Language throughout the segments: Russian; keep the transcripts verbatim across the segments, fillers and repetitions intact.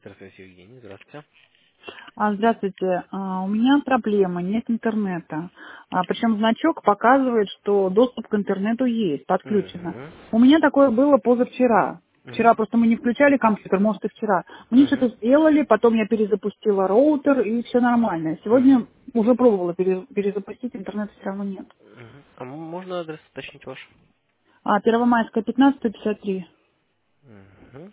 Здравствуйте, Евгений. Здравствуйте. А, Здравствуйте. А, У меня проблема, нет интернета. А, Причем значок показывает, что доступ к интернету есть, подключено. Угу. У меня такое было позавчера. Угу. Вчера просто мы не включали компьютер, может и вчера. Мне Угу. что-то сделали, потом я перезапустила роутер, и все нормально. Угу. Сегодня уже пробовала пере- перезапустить, интернета все равно нет. Угу. А м- можно адрес уточнить ваш? А, Первомайская, пятнадцать, сто пятьдесят три. Угу.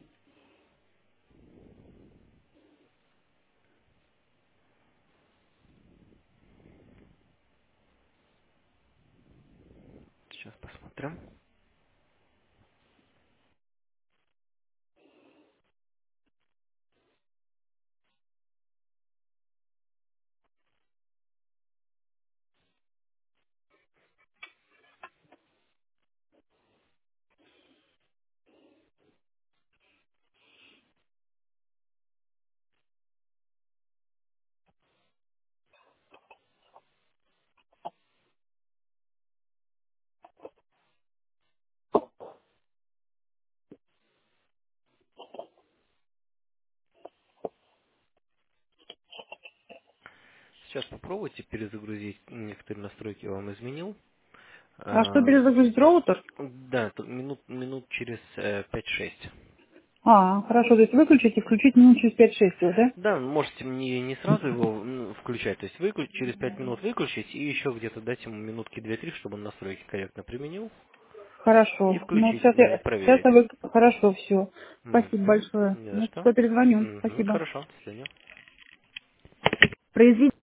Сейчас посмотрим. Сейчас попробуйте перезагрузить некоторые настройки, я вам изменил. А что, А, перезагрузить роутер? да, тут минут, минут через э, пять-шесть. А, хорошо, то есть выключить и включить минут через пять-шесть, да? Да, можете не, не сразу его ну, включать, то есть выключ, через пять минут выключить и еще где-то дать ему минутки две-три, чтобы он настройки корректно применил, и Хорошо. Ну, включить сейчас и я, сейчас проверить. я вы... Хорошо, все. Спасибо Угу. большое. Не за Ну, что. что, перезвоню. Угу. Спасибо. Хорошо, до свидания. Произведите